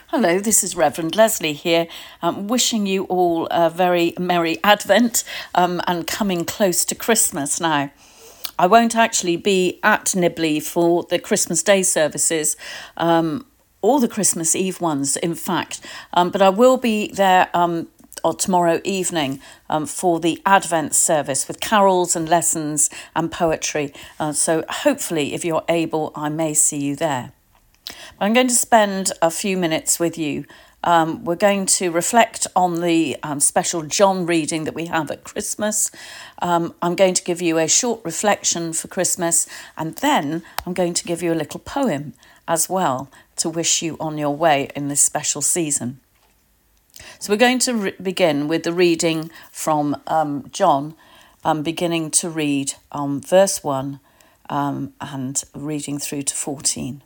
Hello, this is Reverend Leslie here, wishing you all a very merry Advent and coming close to Christmas now. I won't actually be at Nibley for the Christmas Day services, or the Christmas Eve ones, in fact, but I will be there or tomorrow evening for the Advent service with carols and lessons and poetry. So hopefully, if you're able, I may see you there. I'm going to spend a few minutes with you. We're going to reflect on the special John reading that we have at Christmas. I'm going to give you a short reflection for Christmas, and then I'm going to give you a little poem as well to wish you on your way in this special season. So we're going to begin with the reading from John, beginning to read verse 1 and reading through to 14.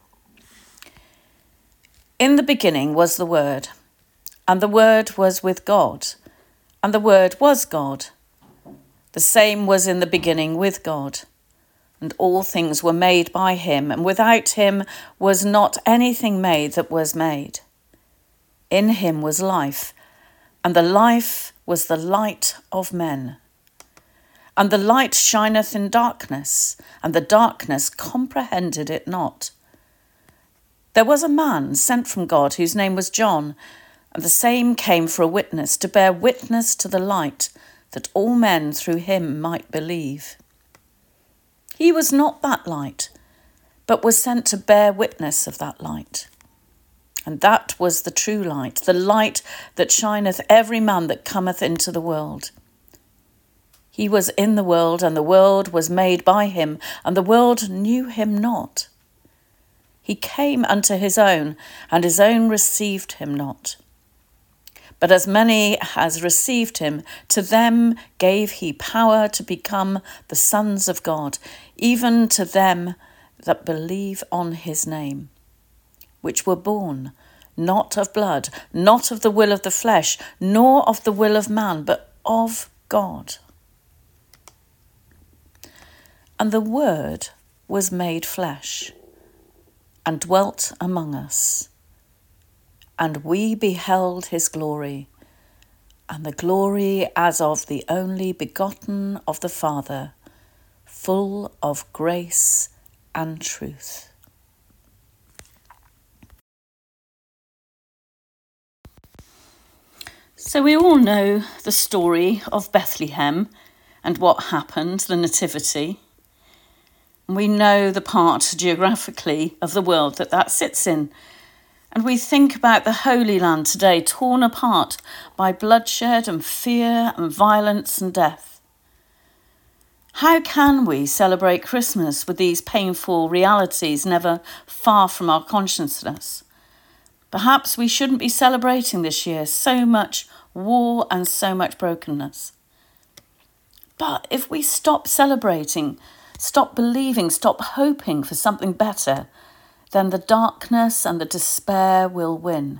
In the beginning was the Word, and the Word was with God, and the Word was God. The same was in the beginning with God, and all things were made by him, and without him was not anything made that was made. In him was life, and the life was the light of men. And the light shineth in darkness, and the darkness comprehended it not. There was a man sent from God whose name was John, and the same came for a witness, to bear witness to the light, that all men through him might believe. He was not that light, but was sent to bear witness of that light. And that was the true light, the light that shineth every man that cometh into the world. He was in the world, and the world was made by him, and the world knew him not. He came unto his own, and his own received him not. But as many as received him, to them gave he power to become the sons of God, even to them that believe on his name, which were born not of blood, not of the will of the flesh, nor of the will of man, but of God. And the Word was made flesh, and dwelt among us. And we beheld his glory, and the glory as of the only begotten of the Father, full of grace and truth. So we all know the story of Bethlehem and what happened, the Nativity. We know the part geographically of the world that sits in. And we think about the Holy Land today, torn apart by bloodshed and fear and violence and death. How can we celebrate Christmas with these painful realities never far from our consciousness? Perhaps we shouldn't be celebrating this year, so much war and so much brokenness. But if we stop celebrating, stop believing, stop hoping for something better, then the darkness and the despair will win.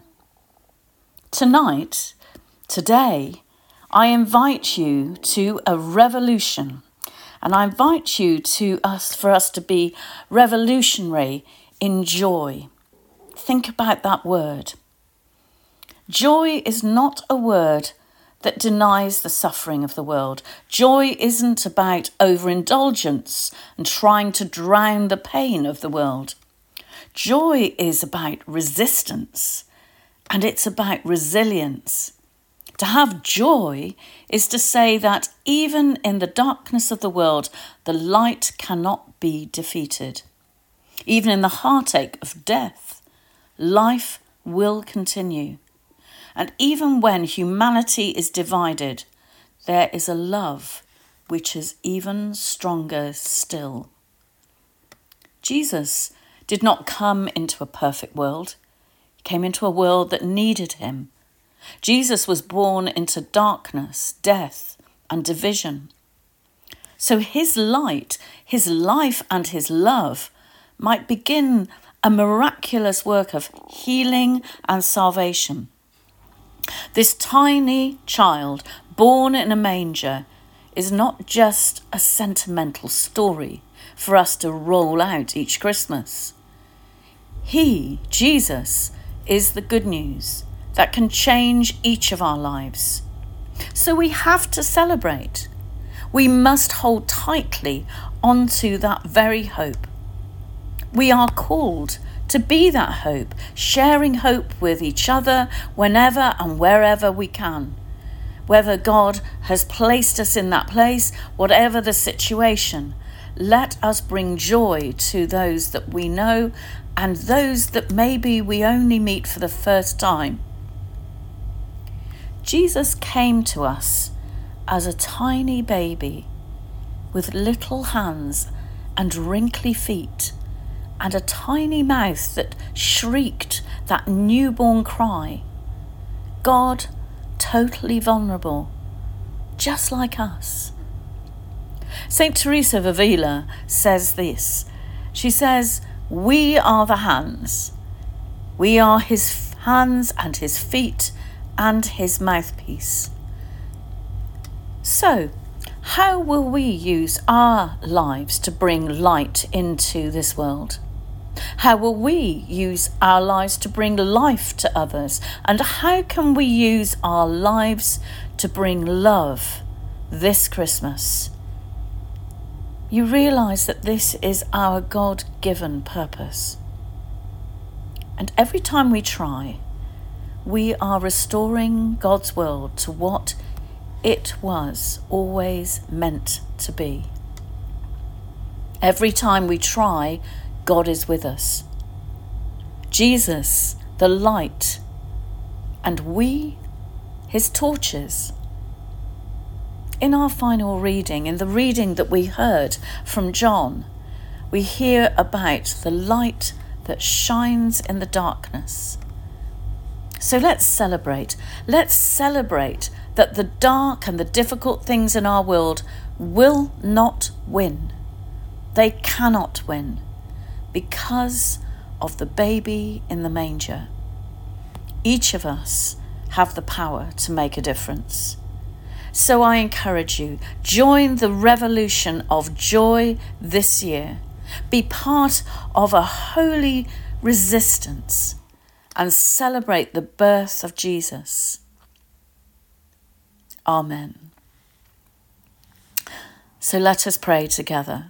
Today, I invite you to a revolution, and I invite you for us to be revolutionary in joy. Think about that word. Joy is not a word that denies the suffering of the world. Joy isn't about overindulgence and trying to drown the pain of the world. Joy is about resistance, and it's about resilience. To have joy is to say that even in the darkness of the world, the light cannot be defeated. Even in the heartache of death, life will continue. And even when humanity is divided, there is a love which is even stronger still. Jesus did not come into a perfect world. He came into a world that needed him. Jesus was born into darkness, death, and division. So his light, his life, and his love might begin a miraculous work of healing and salvation. This tiny child born in a manger is not just a sentimental story for us to roll out each Christmas. He, Jesus, is the good news that can change each of our lives. So we have to celebrate. We must hold tightly onto that very hope. We are called to be that hope, sharing hope with each other whenever and wherever we can. Whether God has placed us in that place, whatever the situation, let us bring joy to those that we know and those that maybe we only meet for the first time. Jesus came to us as a tiny baby with little hands and wrinkly feet and a tiny mouth that shrieked that newborn cry. God, totally vulnerable, just like us. Saint Teresa of Avila says this. She says, "We are the hands. We are his hands and his feet and his mouthpiece." So, how will we use our lives to bring light into this world? How will we use our lives to bring life to others? And how can we use our lives to bring love this Christmas? You realise that this is our God-given purpose. And every time we try, we are restoring God's world to what it was always meant to be. Every time we try, God is with us. Jesus, the light, and we, his torches. In our final reading, in the reading that we heard from John, we hear about the light that shines in the darkness. So let's celebrate. Let's celebrate that the dark and the difficult things in our world will not win. They cannot win because of the baby in the manger. Each of us have the power to make a difference. So I encourage you, join the revolution of joy this year. Be part of a holy resistance and celebrate the birth of Jesus. Amen. So let us pray together.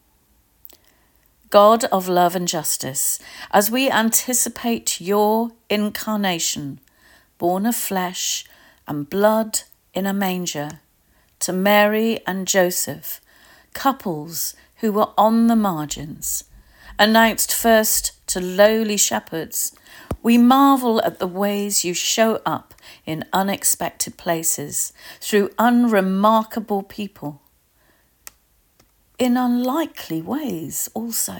God of love and justice, as we anticipate your incarnation, born of flesh and blood in a manger, to Mary and Joseph, couples who were on the margins, announced first to lowly shepherds, we marvel at the ways you show up in unexpected places, through unremarkable people, in unlikely ways also.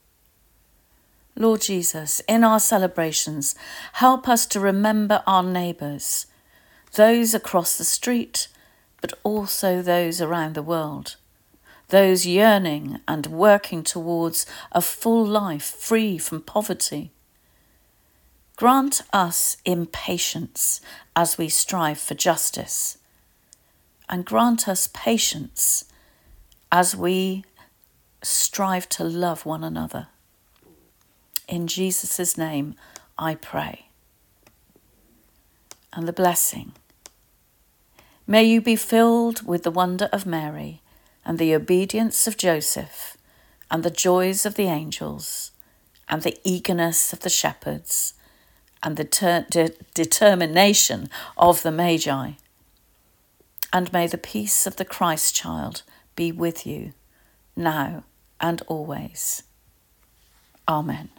Lord Jesus, in our celebrations, help us to remember our neighbours, those across the street, but also those around the world, those yearning and working towards a full life free from poverty. Grant us impatience as we strive for justice, and grant us patience as we strive to love one another. In Jesus' name I pray. And the blessing. May you be filled with the wonder of Mary and the obedience of Joseph and the joys of the angels and the eagerness of the shepherds and the determination of the Magi. And may the peace of the Christ child be with you now and always. Amen.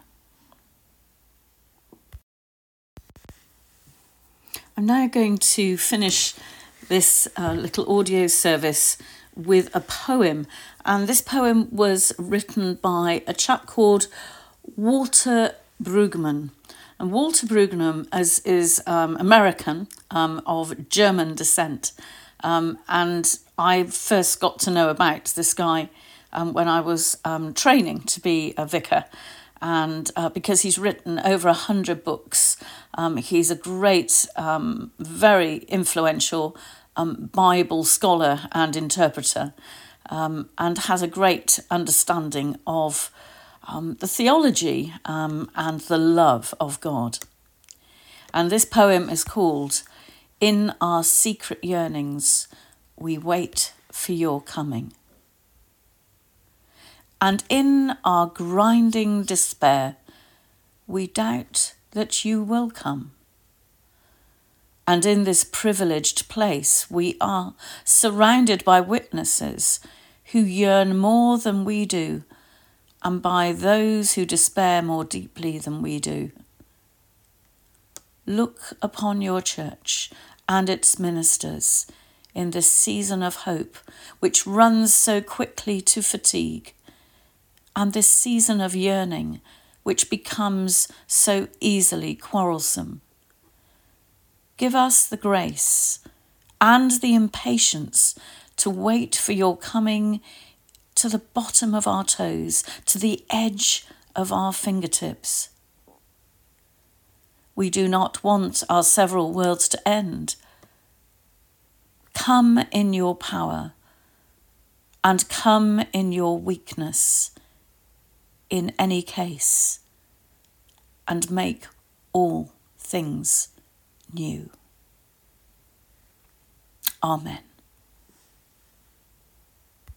I'm now going to finish this little audio service with a poem. And this poem was written by a chap called Walter Brueggemann. And Walter Brueggemann is American, of German descent. And I first got to know about this guy when I was training to be a vicar. And because he's written over 100 books, he's a great, very influential Bible scholar and interpreter, and has a great understanding of the theology and the love of God. And this poem is called In Our Secret Yearnings, We Wait for Your Coming. And in our grinding despair, we doubt that you will come. And in this privileged place, we are surrounded by witnesses who yearn more than we do, and by those who despair more deeply than we do. Look upon your church and its ministers in this season of hope, which runs so quickly to fatigue, and this season of yearning, which becomes so easily quarrelsome. Give us the grace and the impatience to wait for your coming to the bottom of our toes, to the edge of our fingertips. We do not want our several worlds to end. Come in your power and come in your weakness in any case, and make all things new. Amen.